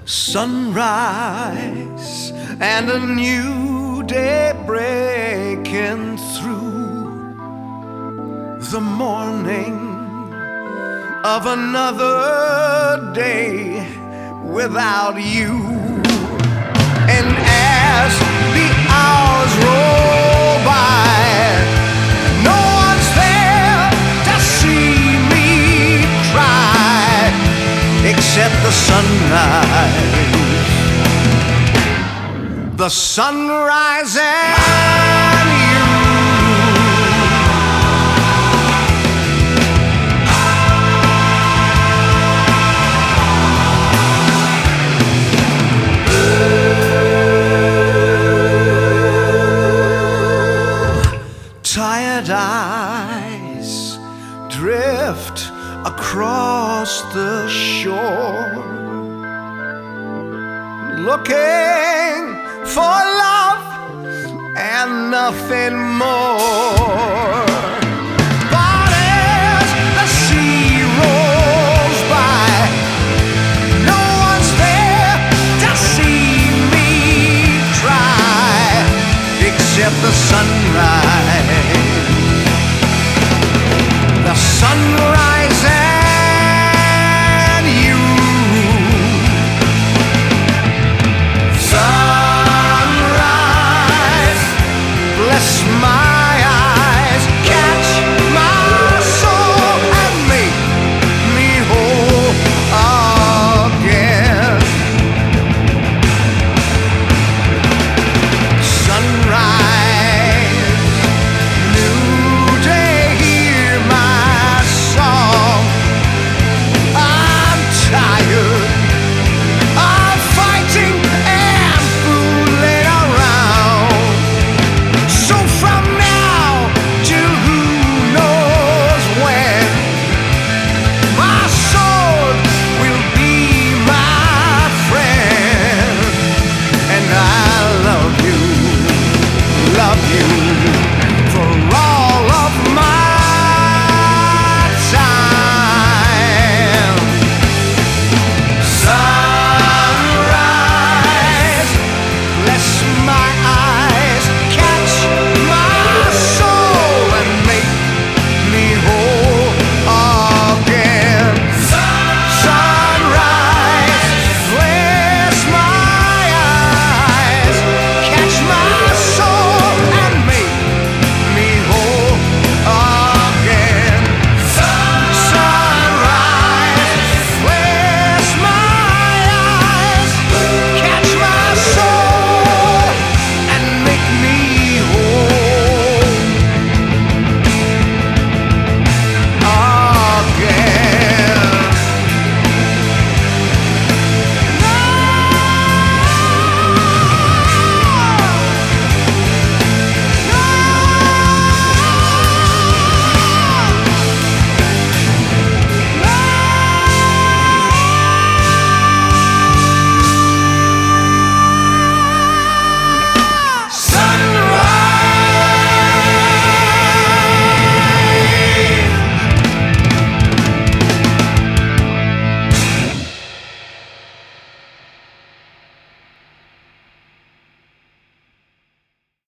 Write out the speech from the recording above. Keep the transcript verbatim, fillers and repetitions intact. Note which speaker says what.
Speaker 1: Sunrise and a new day breaking through the morning of another day without you. And as the hours roll by, no one's there to see me cry except the sunrise. The sunrise and you. Tired eyes drift across the shore, looking for love and nothing more.